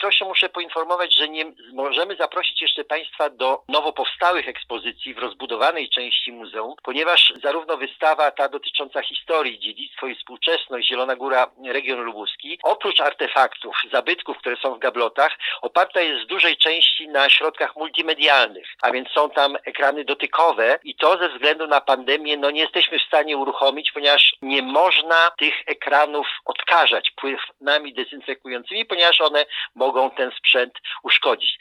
przykrością muszę poinformować, że nie możemy zaprosić jeszcze Państwa do nowo powstałych ekspozycji w rozbudowanej części muzeum, ponieważ zarówno wystawa ta dotycząca historii, dziedzictwo i współczesność Zielona Góra, region lubuski, oprócz artefaktów, zabytków, które są w gablotach, oparta jest w dużej części na środkach multimedialnych, a więc są tam ekrany dotykowe i to ze względu na pandemię nie jesteśmy w stanie uruchomić, ponieważ nie można tych ekranów odkażać płynami dezynfekującymi, ponieważ one mogą ten sprzęt uszkodzić.